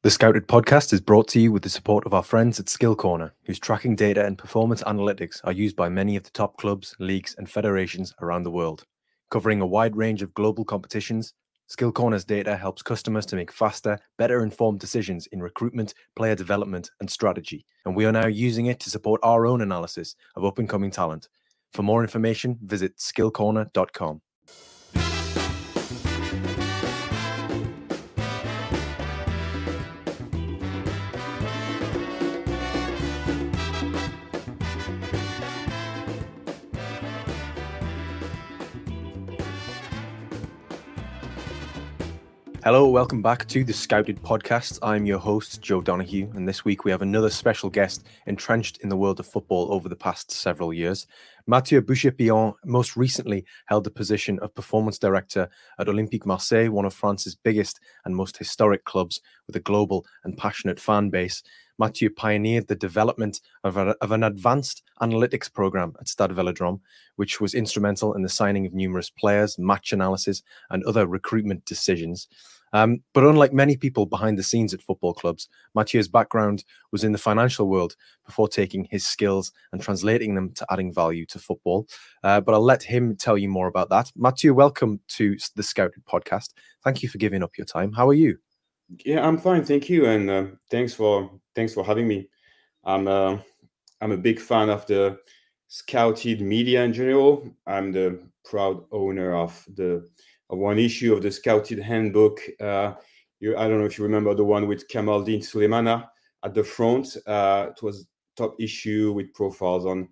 The Scouted podcast is brought to you with the support of our friends at Skill Corner, whose tracking data and performance analytics are used by many of the top clubs, leagues, and federations around the world. Covering a wide range of global competitions, Skill Corner's data helps customers to make faster, better informed decisions in recruitment, player development, and strategy. And we are now using it to support our own analysis of up-and-coming talent. For more information, visit skillcorner.com. Hello, welcome back to the Scouted podcast. I'm your host, Joe Donoghue, and this week we have another special guest entrenched in the world of football over the past several years. Mathieu Boucher-Pillon most recently held the position of performance director at Olympique Marseille, one of France's biggest and most historic clubs with a global and passionate fan base. Mathieu pioneered the development of an advanced analytics program at Stade Velodrome, which was instrumental in the signing of numerous players, match analysis, and other recruitment decisions. But unlike many people behind the scenes at football clubs, Mathieu's background was in the financial world before taking his skills and translating them to adding value to football. But I'll let him tell you more about that. Mathieu, welcome to the Scouted podcast. Thank you for giving up your time. How are you? Yeah, I'm fine, thank you, and thanks for having me. I'm a big fan of the Scouted media in general. I'm the proud owner of one issue of the Scouted handbook. I don't know if you remember the one with Kamaldeen Sulemana at the front. It was top issue with profiles on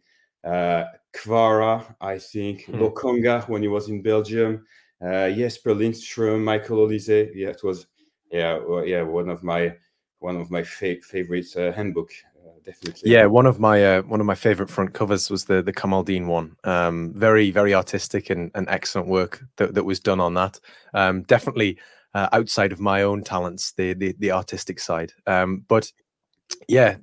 Kvara, I think, Lokonga when he was in Belgium, Jesper Lindström, Michael Olise. Yeah, it was. One of my favorite handbook, definitely. Yeah, one of my favorite front covers was the Kamaldeen one. Very, very artistic and excellent work that was done on that. Definitely outside of my own talents, the artistic side. But yeah,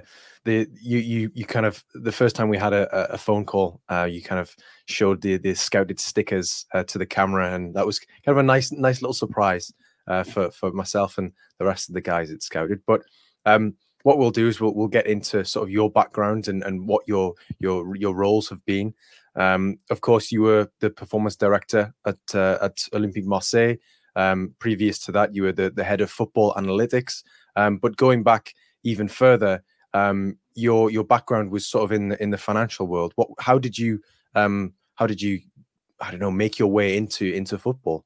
you kind of, the first time we had a phone call, you kind of showed the Scouted stickers to the camera, and that was kind of a nice little surprise for myself and the rest of the guys at Scouted. But what we'll do is we'll get into sort of your background and what your roles have been. Of course, you were the performance director at Olympique Marseille. Previous to that, you were the head of football analytics. But going back even further, your background was sort of in the financial world. How did you I don't know, make your way into football?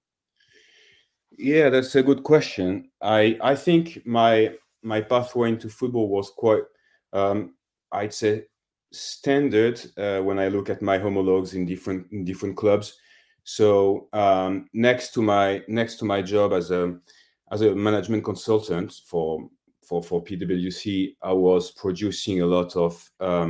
Yeah, that's a good question. I think my pathway into football was quite, I'd say, standard when I look at my homologues in different clubs. So next to my job as a management consultant for PwC, I was producing a lot of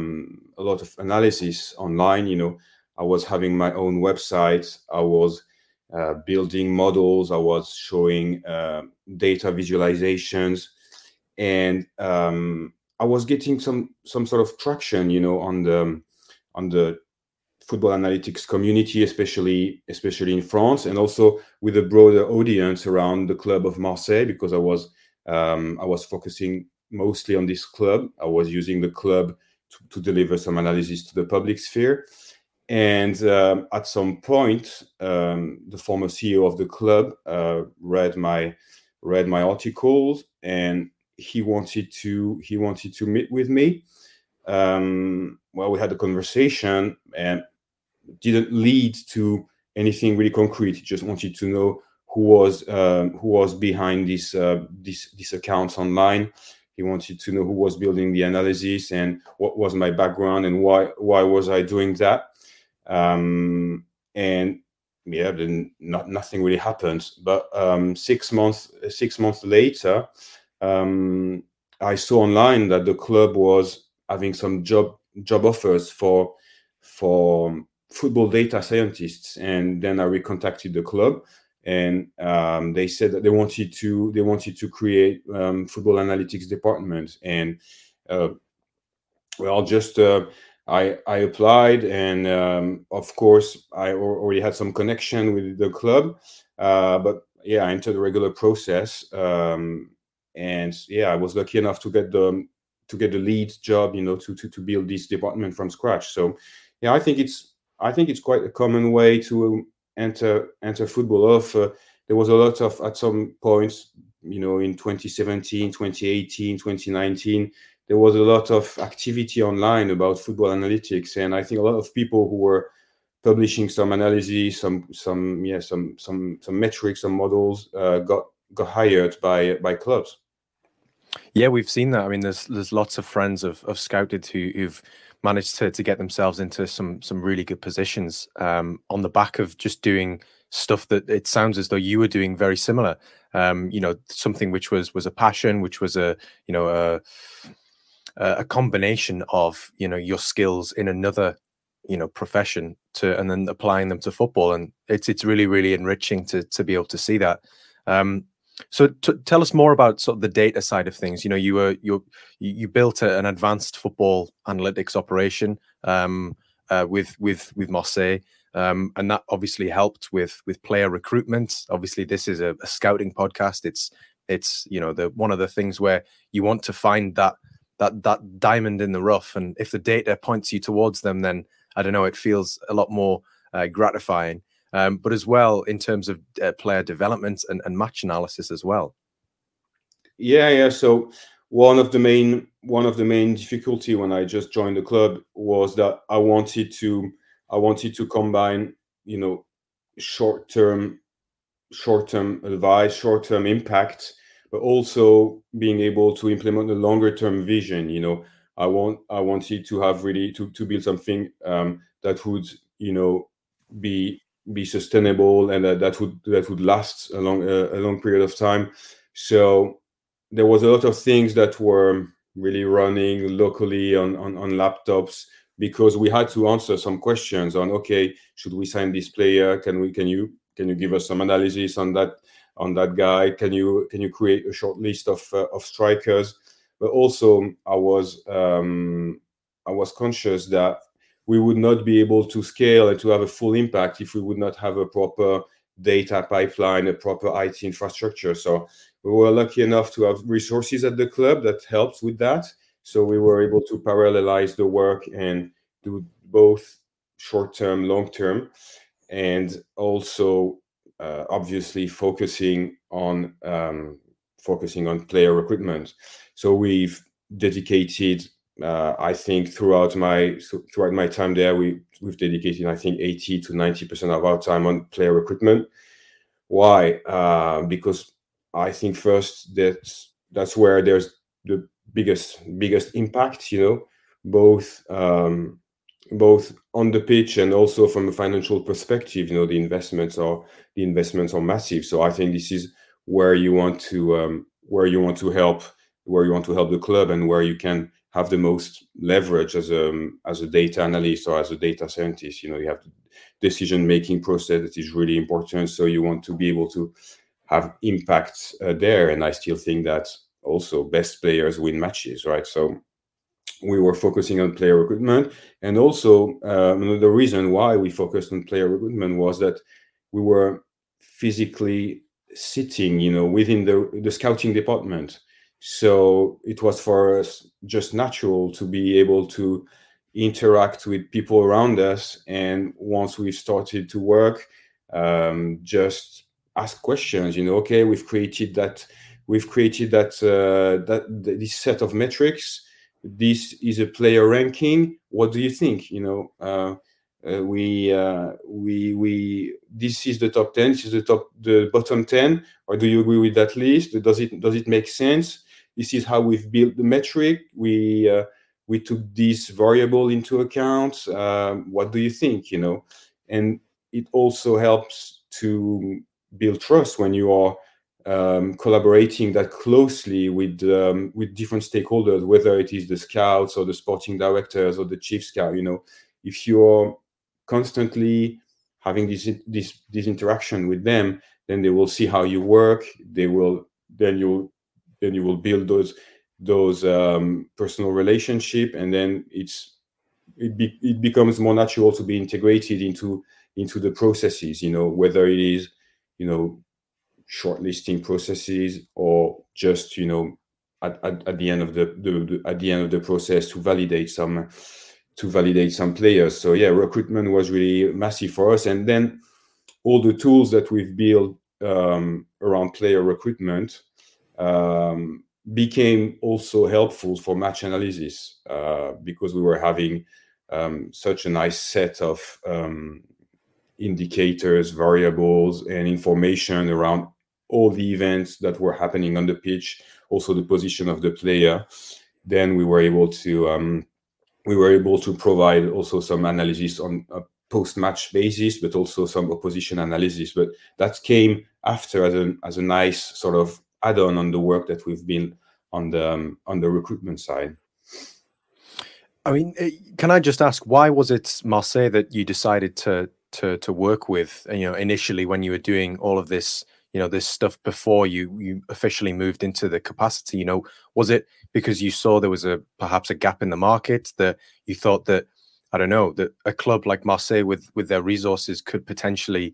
analysis online. You know, I was having my own website. I was building models. I was showing data visualizations, and I was getting some sort of traction, you know, on the football analytics community, especially in France, and also with a broader audience around the club of Marseille, because I was focusing mostly on this club. I was using the club to deliver some analysis to the public sphere. And at some point, the former CEO of the club read my articles, and he wanted to meet with me. We had a conversation, and didn't lead to anything really concrete. He just wanted to know who was behind these accounts online. He wanted to know who was building the analysis and what was my background and why was I doing that. And yeah, then nothing really happened. But 6 months later, I saw online that the club was having some job offers for football data scientists, and then I recontacted the club, and they said that they wanted to create football analytics department, and I applied, and of course I already had some connection with the club, but yeah, I entered the regular process. And I was lucky enough to get the lead job, to build this department from scratch. So I think it's quite a common way to enter football. There was a lot of, at some points, in 2017, 2018, 2019, there was a lot of activity online about football analytics, and I think a lot of people who were publishing some analysis, some metrics, some models, got hired by clubs. Yeah, we've seen that. I mean, there's lots of friends of Scouted who've managed to get themselves into some really good positions on the back of just doing stuff that it sounds as though you were doing very similar. Something which was a passion, which was a combination of your skills in another profession and then applying them to football, and it's really, really enriching to be able to see that. So tell us more about sort of the data side of things. You built an advanced football analytics operation with Marseille, and that obviously helped with player recruitment. Obviously, this is a scouting podcast. It's one of the things where you want to find that diamond in the rough, and if the data points you towards them, then I don't know, it feels a lot more gratifying. But as well in terms of player development and match analysis as well. Yeah. So one of the main difficulty when I just joined the club was that I wanted to combine, short-term advice, short-term impact, but also being able to implement a longer-term vision. I wanted to have really to build something that would, be sustainable, and that would last a long period of time. So there was a lot of things that were really running locally on laptops, because we had to answer some questions on, okay, should we sign this player? Can you give us some analysis on that guy? Can you create a short list of strikers? But also I was conscious that we would not be able to scale and to have a full impact if we would not have a proper data pipeline, a proper IT infrastructure. So we were lucky enough to have resources at the club that helped with that. So we were able to parallelize the work and do both short-term, long-term, and also obviously focusing on player recruitment. So we've dedicated, I think throughout my time there, we've dedicated, I think, 80 to 90% of our time on player recruitment. Why? Because I think first that's where there's the biggest impact, both on the pitch and also from a financial perspective. The investments are massive. So I think this is where you want to help the club, and where you can have the most leverage as a data analyst or as a data scientist. You have the decision-making process that is really important. So you want to be able to have impact there. And I still think that also best players win matches, right? So we were focusing on player recruitment. And also the reason why we focused on player recruitment was that we were physically sitting, within the scouting department. So it was for us just natural to be able to interact with people around us. And once we started to work, just ask questions. Okay, we've created this set of metrics. This is a player ranking. What do you think? This is the top 10. This is the bottom 10. Or do you agree with that list? Does it make sense? This is how we've built the metric. We took this variable into account. What do you think? And it also helps to build trust when you are collaborating that closely with different stakeholders, whether it is the scouts or the sporting directors or the chief scout. If you're constantly having this interaction with them, then they will see how you work. You will build those personal relationship, and then it becomes more natural to be integrated into the processes. Whether it is shortlisting processes or just at the end of the process to validate some players. So yeah, recruitment was really massive for us, and then all the tools that we've built around player recruitment became also helpful for match analysis because we were having such a nice set of indicators, variables, and information around all the events that were happening on the pitch, also the position of the player. Then we were able to provide also some analysis on a post-match basis, but also some opposition analysis. But that came after as a nice sort of add-on on the work that we've been on the recruitment side. I mean, can I just ask, why was it Marseille that you decided to work with? Initially when you were doing all of this, this stuff before you officially moved into the capacity. Was it because you saw there was perhaps a gap in the market, that you thought that, I don't know, that a club like Marseille with their resources could potentially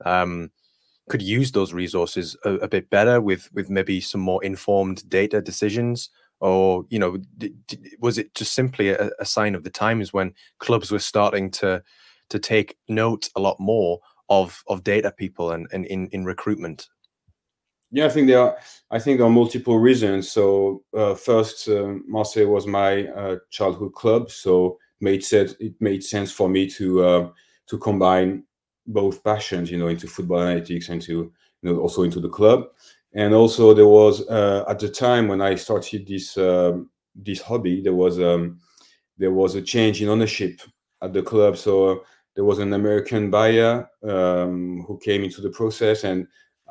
could use those resources a bit better with maybe some more informed data decisions? Or, was it just simply a sign of the times when clubs were starting to take note a lot more of data people and in recruitment? Yeah, I think there are multiple reasons. So first, Marseille was my childhood club, so it made sense for me to combine both passions, into football analytics and to also into the club. And also there was at the time when I started this hobby, there was a change in ownership at the club. So there was an American buyer who came into the process, and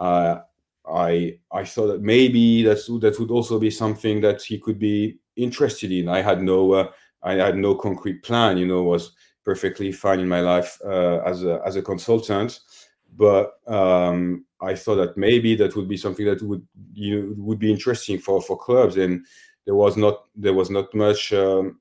I thought that maybe that would also be something that he could be interested in. I had no concrete plan. Was perfectly fine in my life as a consultant, but I thought that maybe that would be something that would be interesting for clubs. And there was not much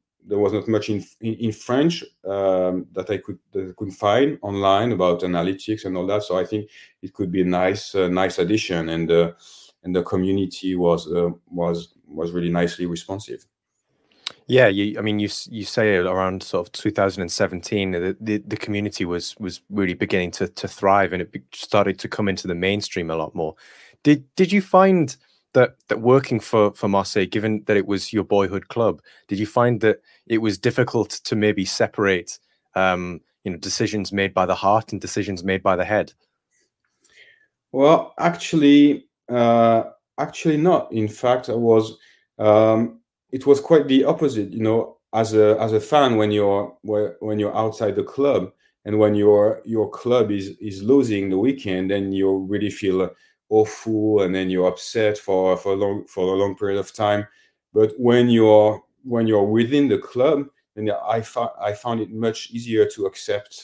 in French that I could find online about analytics and all that. So I think it could be a nice addition, and the community was really nicely responsive. Yeah, you say around sort of 2017, the community was really beginning to thrive, and it started to come into the mainstream a lot more. Did you find that working for Marseille, given that it was your boyhood club, did you find that it was difficult to maybe separate decisions made by the heart and decisions made by the head? Well, actually not. In fact, it was quite the opposite. As a fan, when you're outside the club and when your club is losing the weekend, then you really feel awful, and then you're upset for a long period of time. But when you're within the club, then I found it much easier to accept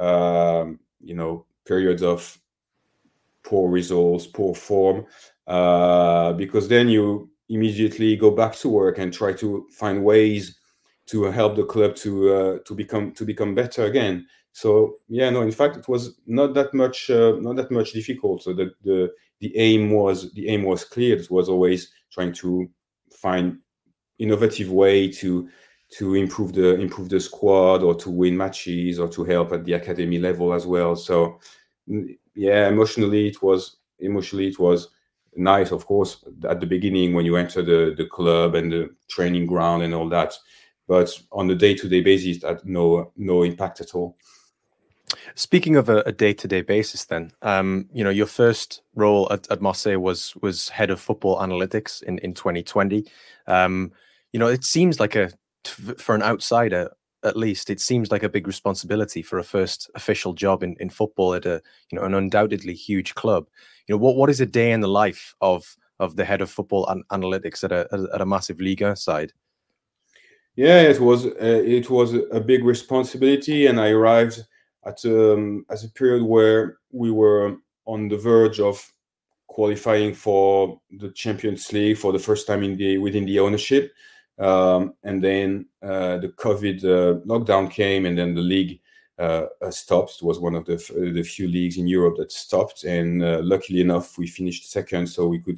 periods of poor results, poor form, because then you immediately go back to work and try to find ways to help the club to become better again. So yeah, no, in fact, it was not that much difficult. So the aim was clear. It was always trying to find innovative way to improve the squad, or to win matches, or to help at the academy level as well. So yeah, emotionally it was nice, of course, at the beginning when you enter the club and the training ground and all that, but on the day-to-day basis, that no impact at all. Speaking of a day-to-day basis, then, your first role at Marseille was head of football analytics in 2020. It seems like for an outsider, at least, it seems like a big responsibility for a first official job in football at an undoubtedly huge club. What is a day in the life of the head of football analytics at a massive Liga side? Yeah, it was a big responsibility, and I arrived at a period where we were on the verge of qualifying for the Champions League for the first time within the ownership, and then the COVID lockdown came, and then the league stopped. It was one of the few leagues in Europe that stopped, and luckily enough, we finished second, so we could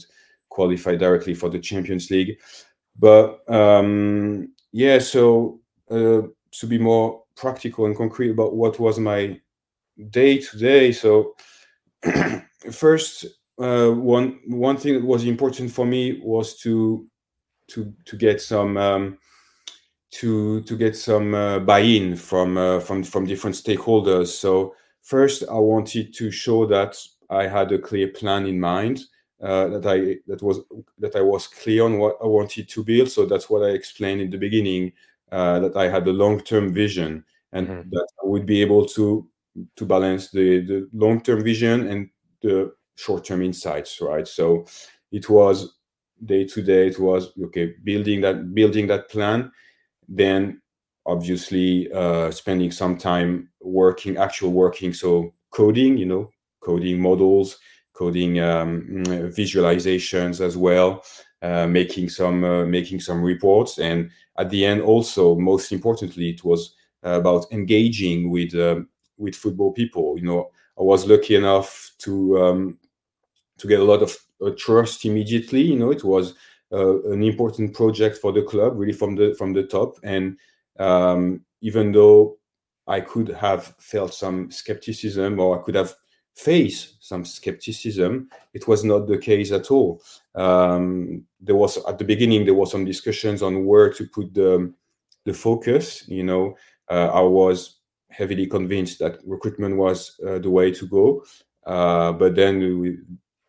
qualify directly for the Champions League. But yeah, so to be more practical and concrete about what was my day to day. So first, one thing that was important for me was to get some to get some buy-in from different stakeholders. So first, I wanted to show that I had a clear plan in mind, that I was clear on what I wanted to build. So that's what I explained in the beginning, that I had a long-term vision, and that I would be able to balance the long-term vision and the short-term insights, right? So it was day to day. It was okay, building that plan, then obviously spending some time actual working, so coding, coding models, coding visualizations as well, making some reports, and at the end, also most importantly, it was about engaging with football people. I was lucky enough to get a lot of trust immediately. It was an important project for the club, really from the top. And even though I could have felt some skepticism, or I could have faced some skepticism, it was not the case at all. There was, at the beginning, there was some discussions on where to put the focus. I was heavily convinced that recruitment was the way to go. But then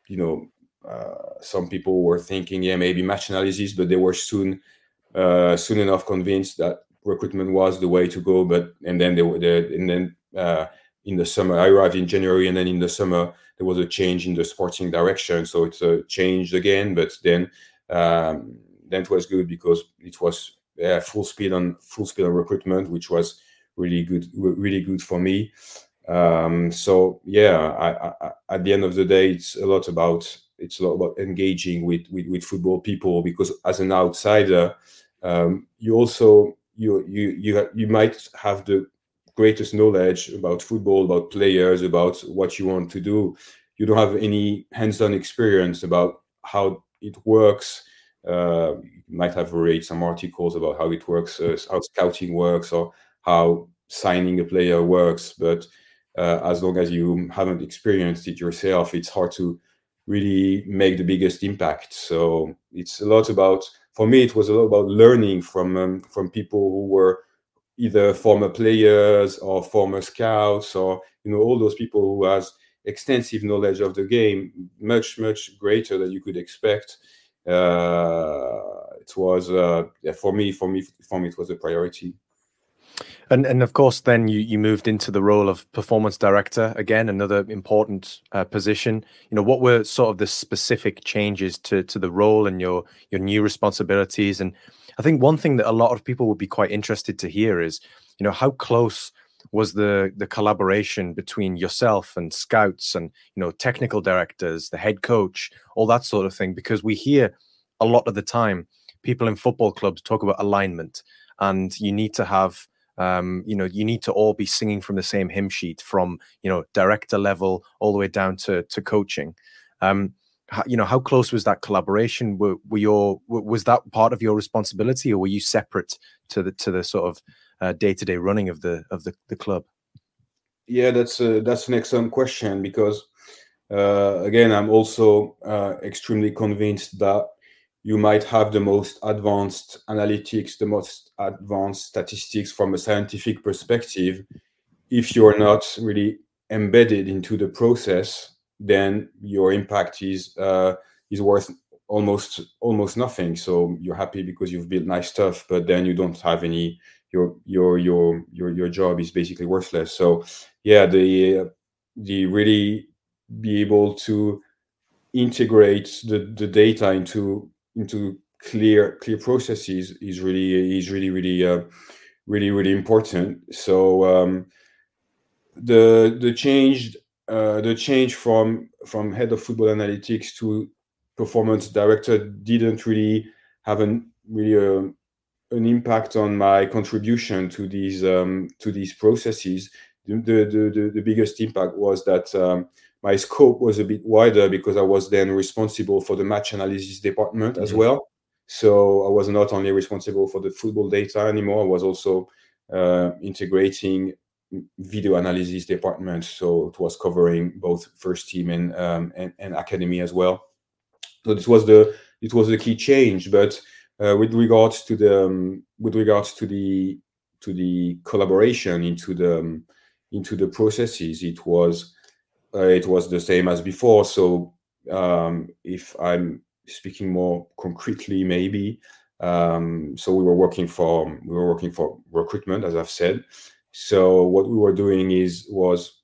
some people were thinking, yeah, maybe match analysis, but they were soon enough convinced that recruitment was the way to go. And then in the summer, I arrived in January, and then in the summer there was a change in the sporting direction, so it's changed again. But then it was good, because it was full speed on recruitment, which was really good for me. So yeah, at the end of the day, it's a lot about engaging with football people, because as an outsider, you also you might have the greatest knowledge about football, about players, about what you want to do. You don't have any hands-on experience about how it works. You might have read some articles about how it works, how scouting works, or how signing a player works, but as long as you haven't experienced it yourself, it's hard to really make the biggest impact. So it's a lot about, for me, it was a lot about learning from people who were either former players or former scouts, or all those people who has extensive knowledge of the game, much greater than you could expect. It was for me it was a priority. And of course, then you moved into the role of performance director, again, another important position. What were sort of the specific changes to the role and your new responsibilities? And I think one thing that a lot of people would be quite interested to hear is, how close was the collaboration between yourself and scouts and, technical directors, the head coach, all that sort of thing? Because we hear a lot of the time people in football clubs talk about alignment, and you need to have you need to all be singing from the same hymn sheet, from director level all the way down to coaching. How close was that collaboration? Was that part of your responsibility, or were you separate to the sort of day-to-day running of the club? Yeah, that's an excellent question, because again, I'm also extremely convinced that you might have the most advanced analytics, the most advanced statistics from a scientific perspective. If you're not really embedded into the process, then your impact is worth almost nothing. So you're happy because you've built nice stuff, but then you don't have any. Your job is basically worthless. So yeah, the really be able to integrate the data into clear processes is really important. So the change from head of football analytics to performance director didn't really have an impact on my contribution to these processes. The biggest impact was that my scope was a bit wider because I was then responsible for the match analysis department as well. So I was not only responsible for the football data anymore, I was also integrating video analysis department. So it was covering both first team and academy as well. So it was the key change. But with regards to the collaboration into the processes, it was the same as before. So if I'm speaking more concretely, maybe, so we were working for recruitment, as I've said. So what we were doing was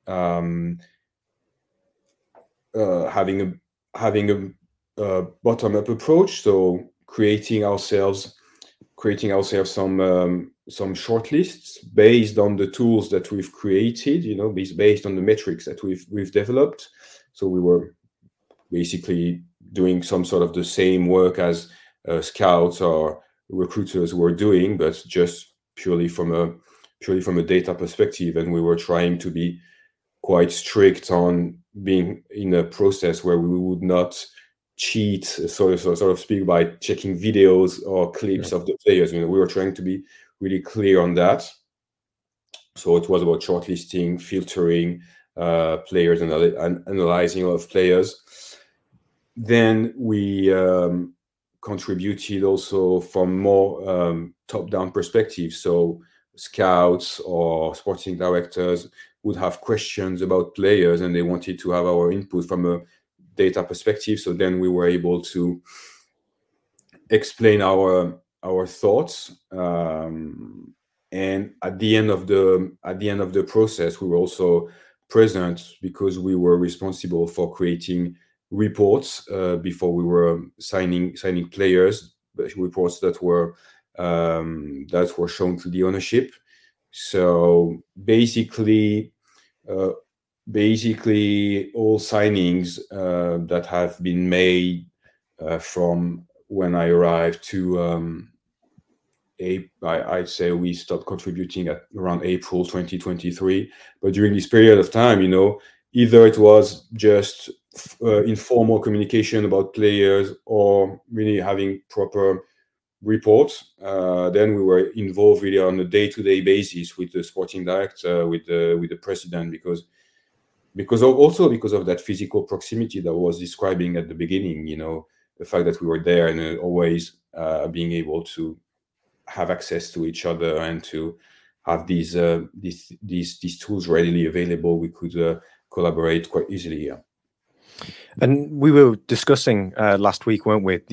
having a bottom-up approach. So creating ourselves some shortlists based on the tools that we've created, based on the metrics that we've developed. So we were basically doing some sort of the same work as scouts or recruiters were doing, but just purely from a data perspective. And we were trying to be quite strict on being in a process where we would not cheat, sort of speak, by checking videos or clips of the players. We were trying to be really clear on that. So it was about shortlisting, filtering players, and analyzing a lot of players. Then we contributed also from more top-down perspective. So scouts or sporting directors would have questions about players, and they wanted to have our input from a data perspective. So then we were able to explain our thoughts. And at the end of the process, we were also present because we were responsible for creating reports before we were signing players, reports that were shown to the ownership. So basically all signings that have been made from when I arrived to I'd say we stopped contributing at around April 2023. But during this period of time, either it was just informal communication about players or really having proper reports. Then we were involved really on a day-to-day basis with the sporting director, with the president, because of that physical proximity that I was describing at the beginning. The fact that we were there and always being able to have access to each other and to have these tools readily available, we could collaborate quite easily here. And we were discussing last week, weren't we?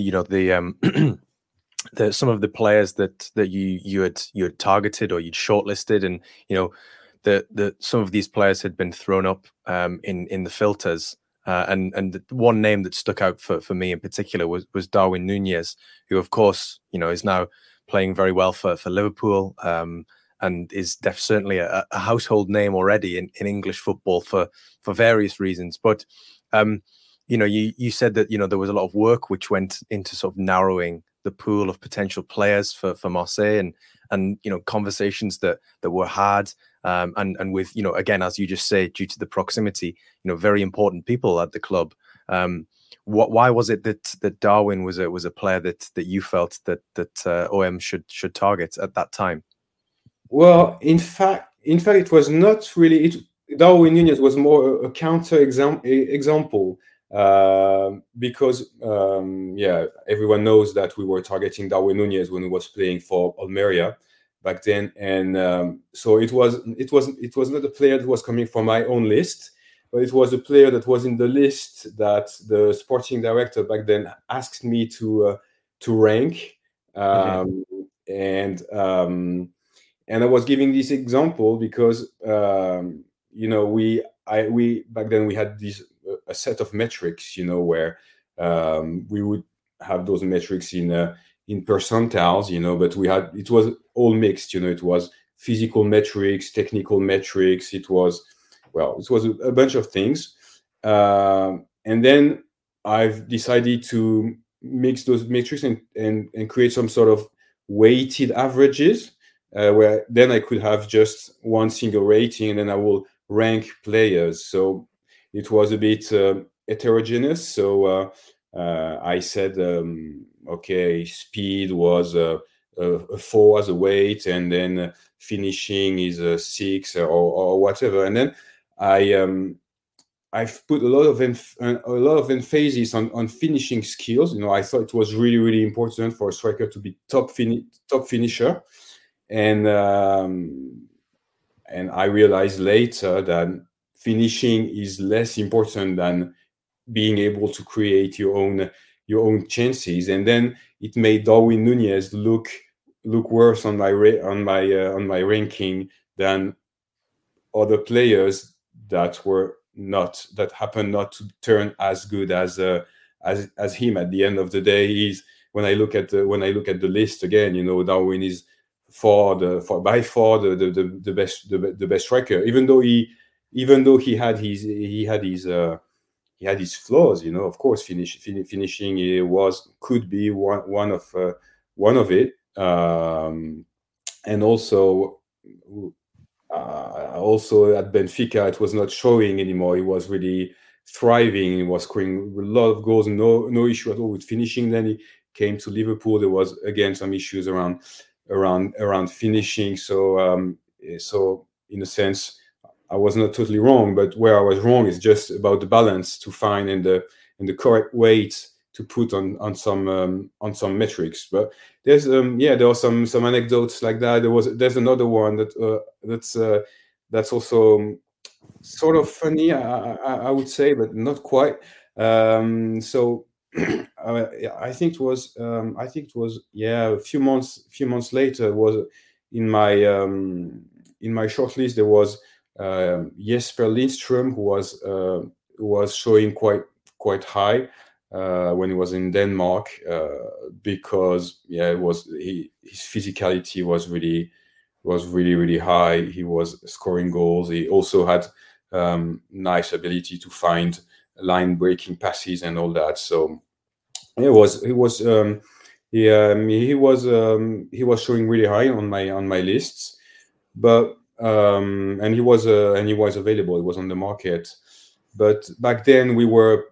Some of the players that you had targeted or you'd shortlisted, and that some of these players had been thrown up in the filters. And the one name that stuck out for me in particular was Darwin Núñez, who of course is now playing very well for Liverpool, and is certainly a household name already in English football for various reasons. But you said that there was a lot of work which went into sort of narrowing the pool of potential players for Marseille, and conversations that were had, and with again, as you just say, due to the proximity, very important people at the club. Why was it that Darwin was a player that you felt that OM should target at that time? Well, in fact, it was not really. Darwin Núñez was more a counter example. Because everyone knows that we were targeting Darwin Núñez when he was playing for Almeria back then, and so it was not a player that was coming from my own list, but it was a player that was in the list that the sporting director back then asked me to rank, and I was giving this example because we back then we had a set of metrics, where we would have those metrics in percentiles, but it was all mixed, it was physical metrics, technical metrics, it was a bunch of things. And then I've decided to mix those metrics and create some sort of weighted averages, where then I could have just one single rating and then I will rank players. So it was a bit heterogeneous. So I said, okay, speed was a 4 as a weight, and then finishing is a 6 or whatever. And then I've put a lot of emphasis on finishing skills. I thought it was really, really important for a striker to be top finisher, and I realized later that finishing is less important than being able to create your own chances. And then it made Darwin Núñez look worse on my ranking than other players that happened not to turn as good as him. At the end of the day, when I look at the list again, Darwin is by far the best striker, even though he had his flaws. Of course, finishing could be one of it, and also at Benfica, it was not showing anymore. He was really thriving. He was scoring a lot of goals, no issue at all with finishing. Then he came to Liverpool. There was again some issues around finishing. So in a sense, I was not totally wrong, but where I was wrong is just about the balance to find and the correct weight to put on some metrics. But there's there are some anecdotes like that. There's another one that's also sort of funny, I would say, but not quite. So I think it was a few months later, was in my shortlist there was Jesper Lindström, who was showing quite high when he was in Denmark, because his physicality was really really high. He was scoring goals. He also had nice ability to find line breaking passes and all that. So he was showing really high on my lists, but and he was available. He was on the market. But back then we were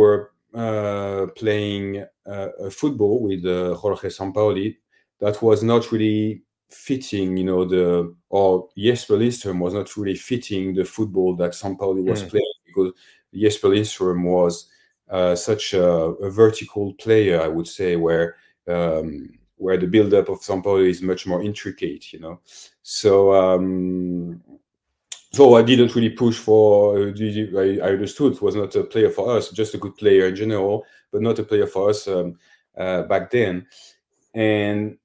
playing football with Jorge Sampaoli that was not really fitting, or Jesper Lindström was not really fitting the football that Sampaoli was playing, because Jesper Lindström was such a vertical player, I would say, where the build-up of Sampaoli is much more intricate, So I didn't really push for. I understood it was not a player for us, just a good player in general, but not a player for us back then. And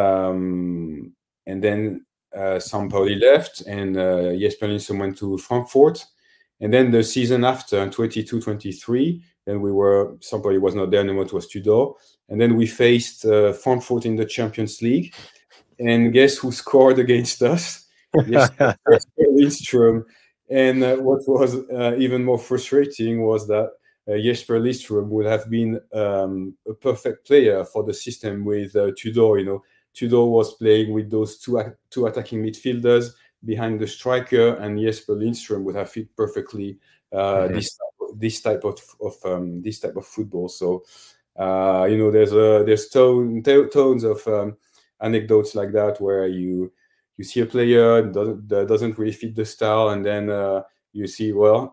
then Sampaoli left, and Jesper Lindström went to Frankfurt. And then the season after, in 22-23, then Sampaoli was not there anymore. It was Tudor, and then we faced Frankfurt in the Champions League. And guess who scored against us? Jesper Lindström. And what was even more frustrating was that Jesper Lindström would have been a perfect player for the system with Tudor. Tudor was playing with those two attacking midfielders behind the striker, and Jesper Lindström would have fit perfectly this type of football. So there's tons of anecdotes like that, where you see a player that doesn't really fit the style, and then you see,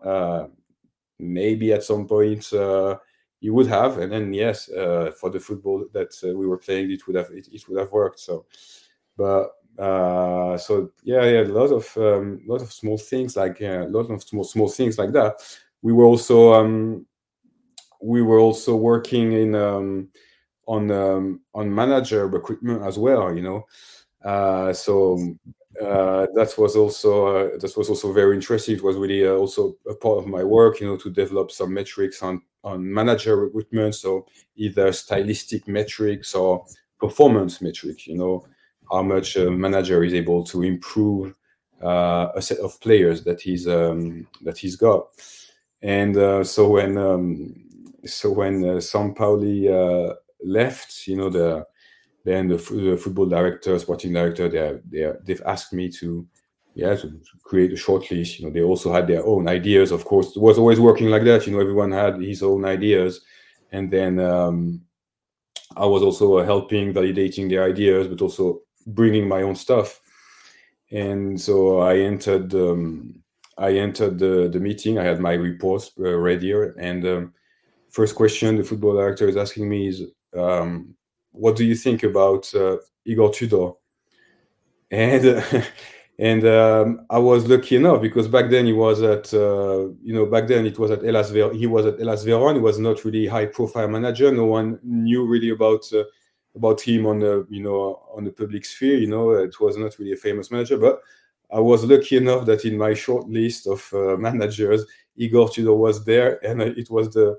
maybe at some point you would have, and then yes, for the football that we were playing, it would have worked. So, but a lot of small things like small things like that. We were also working on manager recruitment as well, so that was also very interesting. It was really also a part of my work, to develop some metrics on manager recruitment. So either stylistic metrics or performance metrics, how much a manager is able to improve a set of players that he's got. And so when Sampaoli left, the football director, sporting director, they've asked me to to create a short list. They also had their own ideas. Of course, it was always working like that. Everyone had his own ideas, and then I was also helping, validating their ideas, but also bringing my own stuff. And so I entered the meeting. I had my reports ready, and first question the football director is asking me is, what do you think about Igor Tudor? And I was lucky enough because back then he was at back then it was at Hellas Verona. He was at Hellas Verona. He was not really high profile manager. No one knew really about him on the public sphere. It was not really a famous manager, but I was lucky enough that in my short list of managers, Igor Tudor was there, and it was the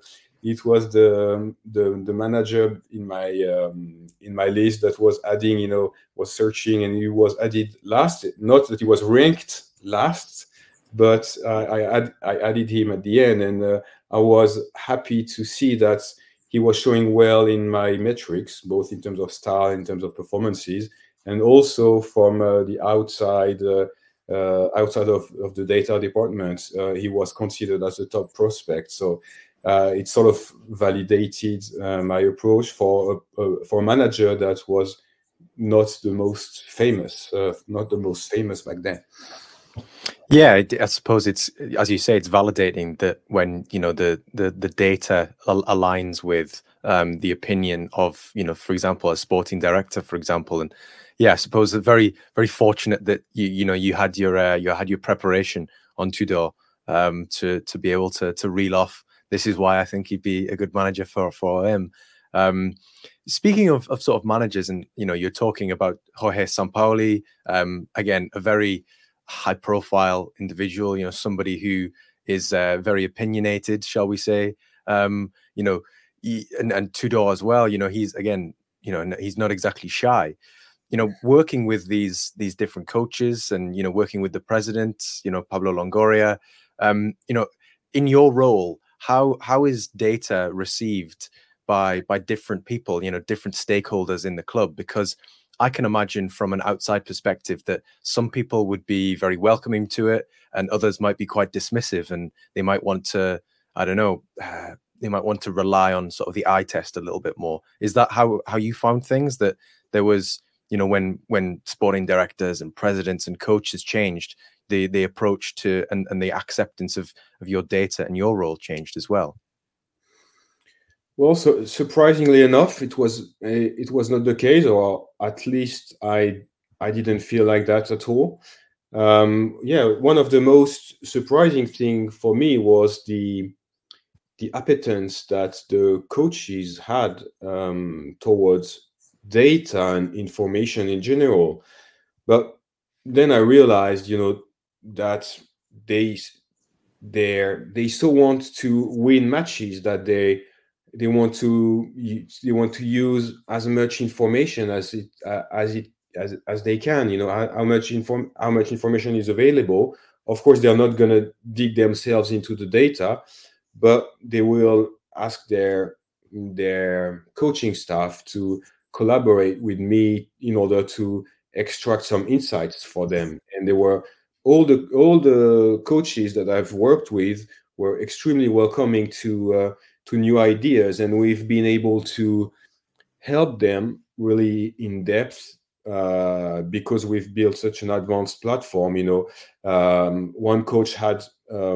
manager in my list that was adding, was searching, and he was added last. Not that he was ranked last, but I added him at the end, and I was happy to see that he was showing well in my metrics, both in terms of style, in terms of performances, and also from the outside of the data department, he was considered as a top prospect. So it sort of validated my approach for a manager that was not the most famous back then. Yeah, I suppose it's, as you say, it's validating that when the data aligns with the opinion of for example, a sporting director, for example, and yeah, I suppose it's very, very fortunate that you had your preparation on Tudor to be able to reel off. This is why I think he'd be a good manager for him. Speaking of sort of managers, and you're talking about Jorge Sampaoli, again, a very high profile individual, somebody who is very opinionated, shall we say, and Tudor as well, he's again, he's not exactly shy, working with these different coaches and, working with the president, Pablo Longoria, in your role, how is data received by different people, different stakeholders in the club? Because I can imagine from an outside perspective that some people would be very welcoming to it and others might be quite dismissive, and they might want to, I don't know, they might want to rely on sort of the eye test a little bit more. Is that how you found things, that there was, when sporting directors and presidents and coaches changed, the approach to and the acceptance of your data and your role changed as well? Well, so surprisingly enough, it was not the case, or at least I didn't feel like that at all. One of the most surprising thing for me was the appetence that the coaches had towards data and information in general. But then I realized, that they so want to win matches that they want to use as much information as they can. How much information is available. Of course, they are not going to dig themselves into the data, but they will ask their coaching staff to collaborate with me in order to extract some insights for them. And they were all the coaches that I've worked with were extremely welcoming to new ideas, and we've been able to help them really in depth because we've built such an advanced platform. One coach had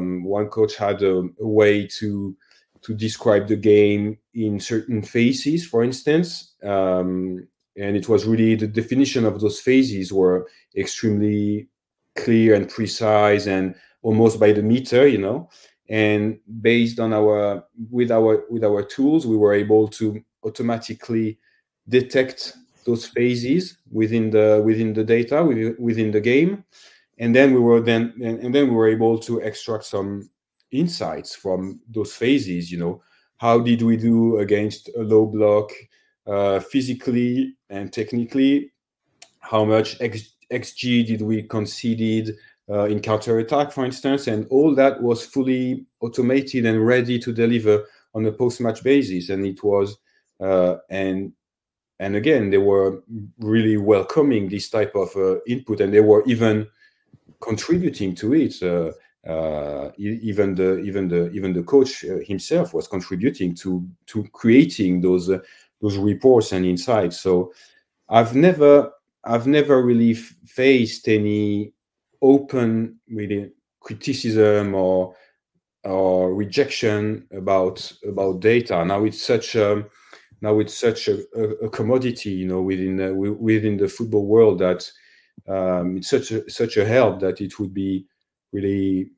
a way to describe the game in certain phases, for instance, and it was really the definition of those phases were extremely clear and precise and almost by the meter, and based on with our tools, we were able to automatically detect those phases within the data, within the game, and then we were able to extract some insights from those phases. How did we do against a low block, physically and technically? How much XG did we conceded in counter-attack, for instance? And all that was fully automated and ready to deliver on a post-match basis. And it was, and again, they were really welcoming this type of input, and they were even contributing to it. Even the coach himself was contributing to creating those reports and insights. So I've never really faced any open really criticism or rejection about data. Now it's such a commodity, within the football world, that it's such a help that it would be really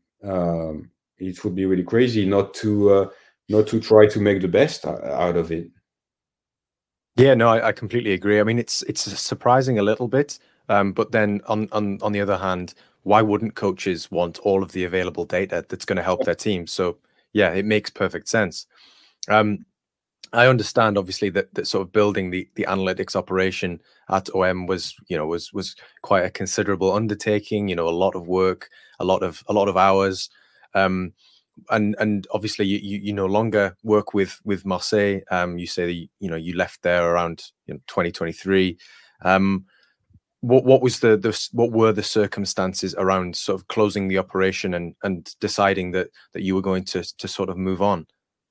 crazy not to try to make the best out of it. Yeah, no, I completely agree. I mean, it's surprising a little bit, but then on the other hand, why wouldn't coaches want all of the available data that's going to help their team? So yeah, it makes perfect sense. I understand, obviously, that sort of building the analytics operation at OM was quite a considerable undertaking. A lot of work, a lot of hours, and obviously you no longer work with Marseille. You say that you left there around 2023. What were the circumstances around sort of closing the operation and deciding that you were going to sort of move on?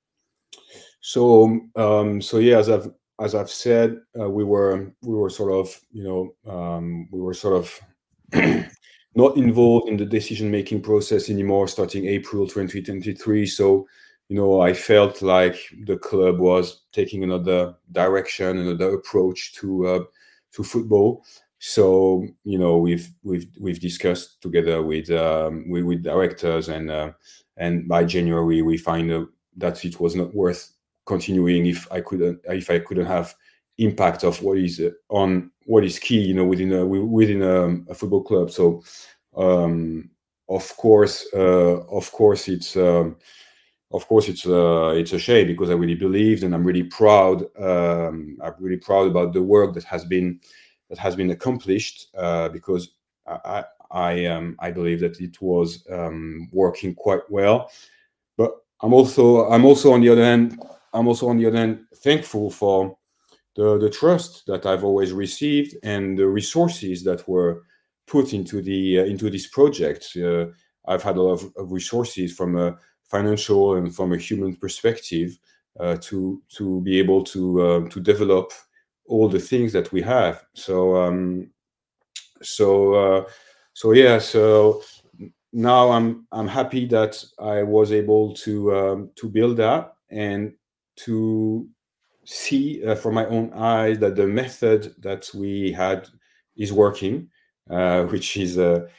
So yeah, as I've said, we were sort of not involved in the decision-making process anymore starting April 2023. So I felt like the club was taking another direction, another approach to football. So we've discussed together with directors, and by January we find that it was not worth continuing if I couldn't have impact of what is key, within a football club. So of course it's a shame, because I really believed, and I'm really proud. I'm really proud about the work that has been accomplished, because I believe that it was working quite well. But I'm also on the other hand thankful for the trust that I've always received and the resources that were put into this project. I've had a lot of resources from a financial and from a human perspective to be able to develop all the things that we have. So now I'm happy that I was able to build that and to see from my own eyes that the method that we had is working, which is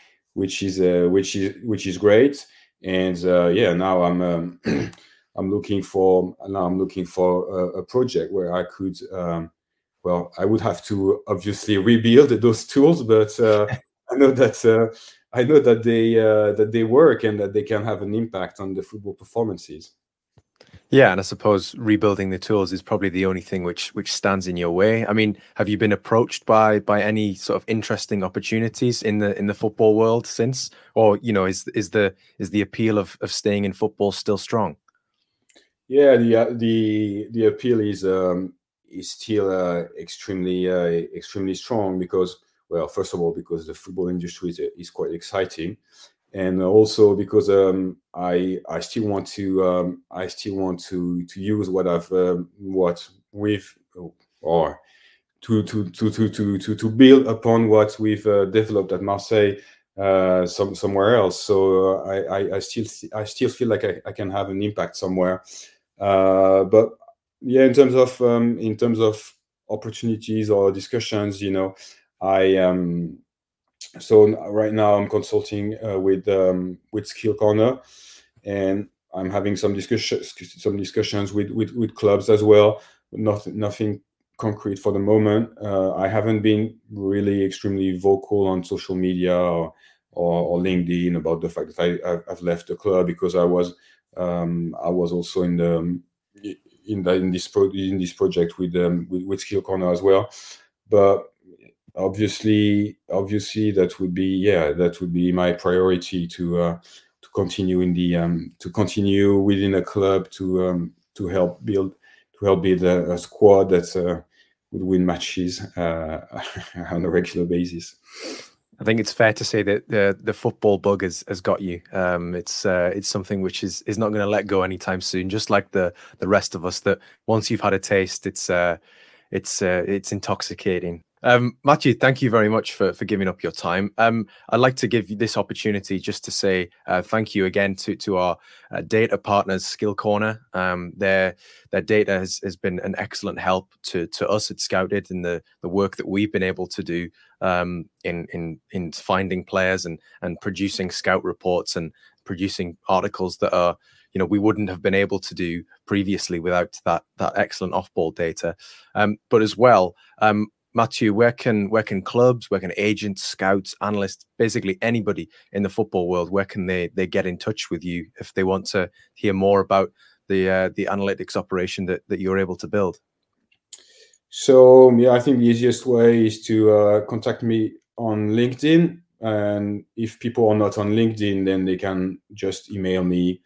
great. And now I'm looking for a project where I could. I would have to obviously rebuild those tools, but I know that they work and that they can have an impact on the football performances. Yeah, and I suppose rebuilding the tools is probably the only thing which stands in your way. I mean, have you been approached by any sort of interesting opportunities in the football world since, or is the appeal of staying in football still strong? Yeah, the appeal is still extremely strong, because, well, first of all, because the football industry is quite exciting, and also because I still want to use what we've or to build upon what we've developed at Marseille somewhere else. So I still feel like I can have an impact somewhere. But yeah, in terms of opportunities or discussions, so right now I'm consulting with Skill Corner, and I'm having some discussions with clubs as well. Nothing concrete for the moment. I haven't been really extremely vocal on social media or LinkedIn about the fact that I've left the club, because I was also in this project with Skill Corner as well. But obviously that would be my priority to continue within a club to help build a squad that would win matches on a regular basis. I think it's fair to say that the football bug has got you. It's something which is not going to let go anytime soon. Just like the rest of us, that once you've had a taste, it's intoxicating. Matthew, thank you very much for giving up your time. I'd like to give you this opportunity just to say thank you again to our data partners, Skill Corner. Their data has been an excellent help to us at Scouted in the work that we've been able to do in finding players and producing scout reports and producing articles that are, we wouldn't have been able to do previously without that excellent off-ball data. But as well, Matthew, where can clubs, where can agents, scouts, analysts, basically anybody in the football world, where can they get in touch with you if they want to hear more about the analytics operation that you're able to build? So I think the easiest way is to contact me on LinkedIn. And if people are not on LinkedIn, then they can just email me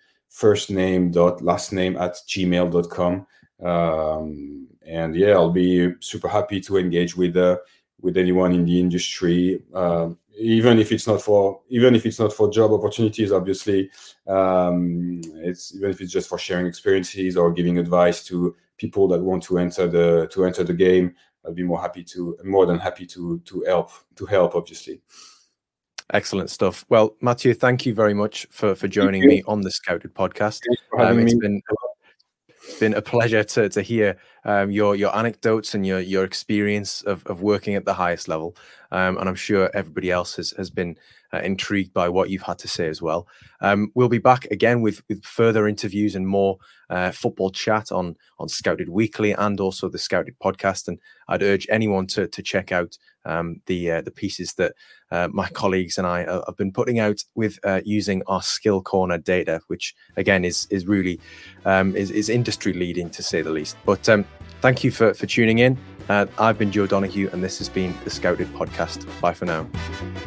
firstname.lastname@gmail.com. And I'll be super happy to engage with anyone in the industry, even if it's not for job opportunities. Obviously, even if it's just for sharing experiences or giving advice to people that want to enter the game. I'll be more than happy to help. Obviously. Excellent stuff. Well, Matthew, thank you very much for joining me on the Scouted podcast. It's been a pleasure to hear your anecdotes and your experience of working at the highest level. And I'm sure everybody else has been intrigued by what you've had to say as well. We'll be back again with further interviews and more football chat on Scouted Weekly and also the Scouted podcast. And I'd urge anyone to check out the pieces that my colleagues and I have been putting out with using our Skill Corner data, which again is really is industry leading, to say the least. But thank you for tuning in. I've been Joe Donoghue, and this has been the Scouted podcast. Bye for now.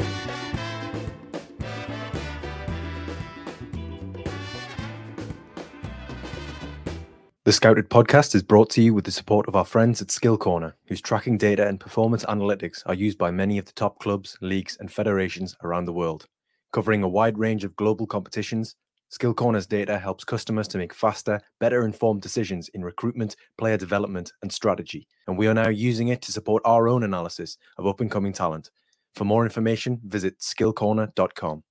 The Scouted podcast is brought to you with the support of our friends at Skill Corner, whose tracking data and performance analytics are used by many of the top clubs, leagues, and federations around the world. Covering a wide range of global competitions, Skill Corner's data helps customers to make faster, better informed decisions in recruitment, player development, and strategy. And we are now using it to support our own analysis of up-and-coming talent. For more information, visit skillcorner.com.